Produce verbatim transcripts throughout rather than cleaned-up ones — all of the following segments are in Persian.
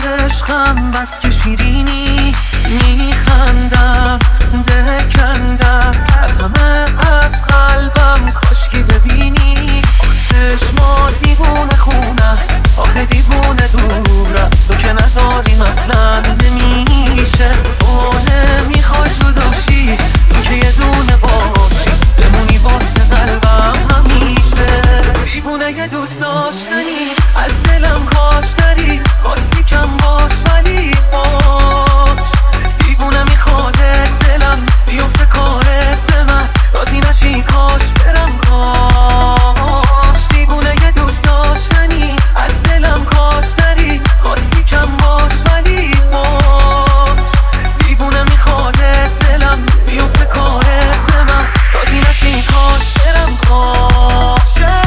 عشقم بس که شیرینی، میخندم دل کندم از همه از قلبم، کاشکی ببینی چشما دیوونه خونه است، آخه دیوونه دور است، تو که نداریم اصلا نمیشه، تو نمیخوای جداشی، تو که یه دونه باشی بمونی واسه قلبم همیشه. دیوونه یه دوست داشتنی از دلم کاش نری، خواستی کم باش ولی باش. دیوونه میخواده دلم بیفته کارت به من، راضی نشی کاش برم کاش. دیوونه یه دوست داشتنی از دلم کاش نری، خواستی کم باش ولی باش. دیوونه میخواده دلم بیفته کارت به من، راضی نشی کاش برم کاش.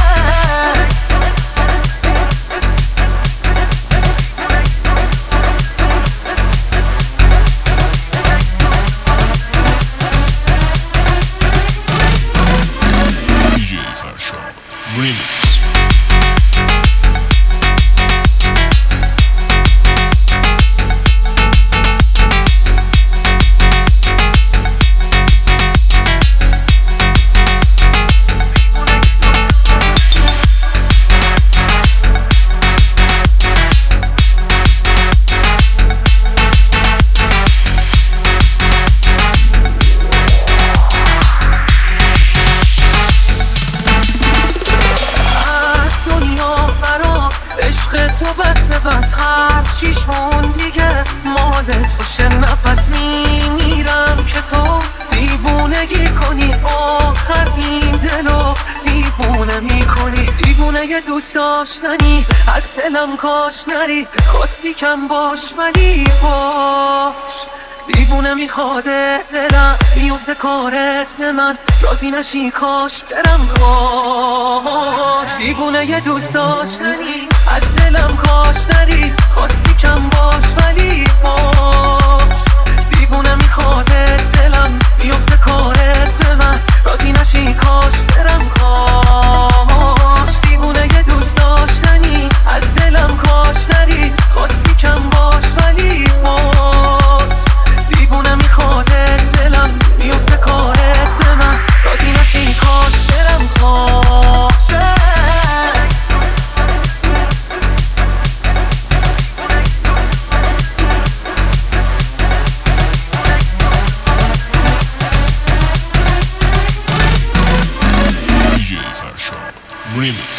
Remix. عشق تو بسه بس هر چیشمون دیگه مال تو شه، نفس میمیرم که تو دیوونگی کنی، آخر این دلو دیوونه میکنی. دیوونه یه دوست داشتنی از دلم کاش نری، خواستی کم باش ولی باش. دیوونه میخواده دلم بیفته کارت به من، راضی نشی کاش برم کاش. دیوونه یه دوست داشتنی از دلم کاش نری، خواستی کم باش ولی باش. دیوونه میخواده دلم بیفته کارت به من، راضی نشی کاش برم کاش. دیوونه یه دوست داشتنی از دلم کاش نری، خواستی کم باش ولی باش. دیوونه میخواده دلم بیفته کارت به من، راضی نشی کاش برم کاش. Remix.